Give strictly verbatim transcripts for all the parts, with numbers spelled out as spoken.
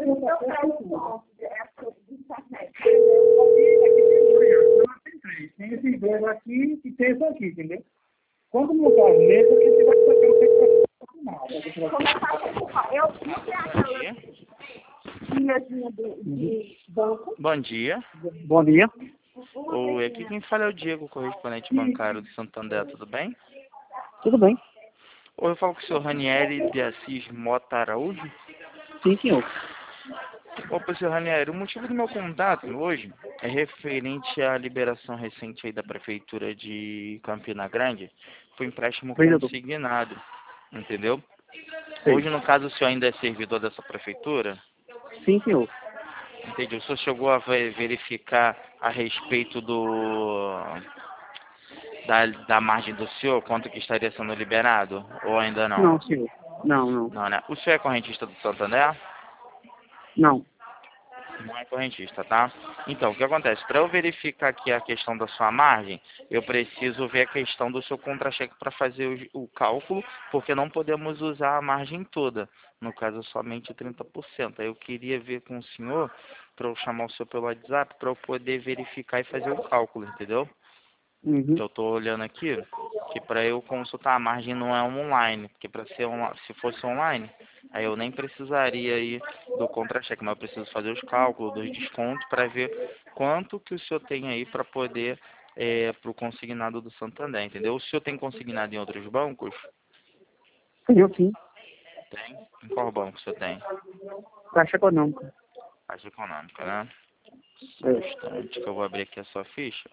Tem esses dois aqui e tem esse aqui, entendeu? Quando montar as mesas, que você vai sacar o que final. Eu fiz aquela filhazinha de banco. Bom dia. Bom dia. O, aqui quem fala é o Diego, correspondente bancário do Santander, tudo bem? Tudo bem? Ou eu falo com o senhor Ranieri de Assis Mota Araújo? Sim, senhor. Opa, senhor Ranieri, o motivo do meu contato hoje é referente à liberação recente aí da Prefeitura de Campina Grande. Foi empréstimo Vereador. consignado, entendeu? Sim. Hoje, no caso, o senhor ainda é servidor dessa Prefeitura? Sim, senhor. Entendi. O senhor chegou a ve- verificar a respeito do da, da margem do senhor, quanto que estaria sendo liberado? Ou ainda não? Não, senhor. Não, não. Não, né? O senhor é correntista do Santander? Não. Não é correntista, tá? Então, o que acontece? Para eu verificar aqui a questão da sua margem, eu preciso ver a questão do seu contra-cheque para fazer o, o cálculo, porque não podemos usar a margem toda. No caso, somente trinta por cento. Aí eu queria ver com o senhor, para eu chamar o senhor pelo WhatsApp, para eu poder verificar e fazer o cálculo, entendeu? Uhum. Que eu estou olhando aqui, que para eu consultar a margem não é online, porque para ser onla- se fosse online, aí eu nem precisaria aí do contra-cheque, mas eu preciso fazer os cálculos dos descontos para ver quanto que o senhor tem aí para poder para o consignado do Santander, entendeu? O senhor tem consignado em outros bancos? Eu sim. Tem? Em qual banco o senhor tem? Caixa econômica. Caixa Econômica, né? Só É. um instante que eu vou abrir aqui a sua ficha.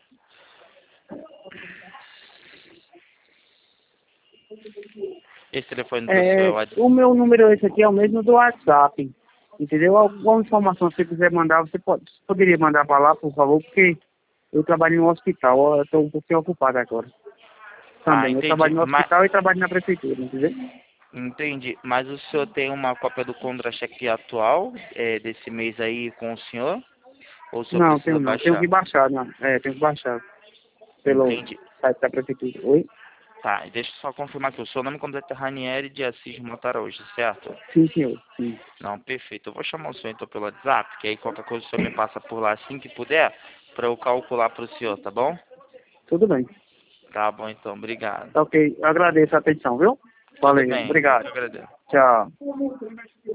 Esse telefone do É, senhor é o WhatsApp? o meu número esse aqui é o mesmo do WhatsApp. Entendeu? Alguma informação que você quiser mandar, você pode, poderia mandar para lá, por favor, porque eu trabalho no hospital, eu estou um pouquinho ocupado agora. Ah, Também, eu entendi. trabalho no Mas, hospital e trabalho na prefeitura, entendeu? entendi. Mas o senhor tem uma cópia do contra-cheque atual é, desse mês aí com o senhor? Ou o senhor Não, precisa tenho não. Tenho que baixar? baixar, não. É, tenho que baixar pelo Entendi. site da prefeitura. Oi? Tá, e deixa eu só confirmar aqui. O seu nome completo é Ranieri de Assis Mota hoje, certo? Sim, senhor. Sim. Não, perfeito. Eu vou chamar o senhor então pelo WhatsApp, que aí qualquer coisa o senhor me passa por lá assim que puder, para eu calcular para o senhor, tá bom? Tudo bem. Tá bom então, obrigado. Tá ok. Eu agradeço a atenção, viu? Tudo Valeu. bem, eu que Obrigado. agradeço. Tchau.